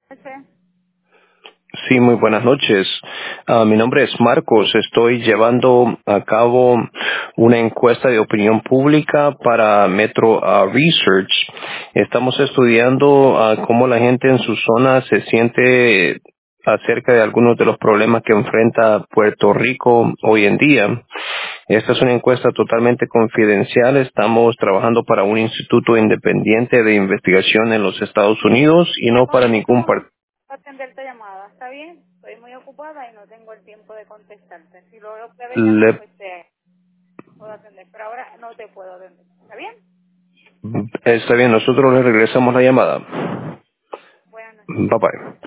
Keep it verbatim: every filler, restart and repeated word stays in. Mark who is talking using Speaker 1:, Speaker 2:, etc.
Speaker 1: Ese.
Speaker 2: Sí, muy buenas noches. Ah, mi nombre es Marcos. Estoy llevando a cabo una encuesta de opinión pública para Metro ah, Research. Estamos estudiando ah, cómo la gente en su zona se siente acerca de algunos de los problemas que enfrenta Puerto Rico hoy en día. Esta es una encuesta totalmente confidencial. Estamos trabajando para un instituto independiente de investigación en los Estados Unidos y no
Speaker 1: No,
Speaker 2: para
Speaker 1: no
Speaker 2: ningún
Speaker 1: puedo
Speaker 2: partido.
Speaker 1: atender esta llamada, ¿está bien? Estoy muy ocupada y no tengo el tiempo de contestarte. Si luego puedes llamar, pues te puedo atender, pero ahora no te puedo atender. ¿Está bien?
Speaker 2: Está bien, nosotros le regresamos la llamada.
Speaker 1: Buenas noches.
Speaker 2: Bye bye.